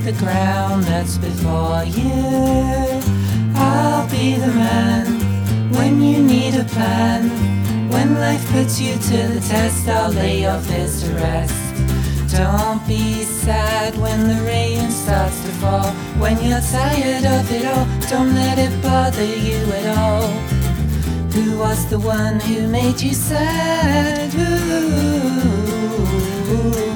the ground that's before you. I'll be the man when you need a plan. When life puts you to the test, I'll lay your fears to rest. Don't be sad when the rain starts to fall. When you're tired of it all, don't let it bother you at all. Who was the one who made you sad? Ooh.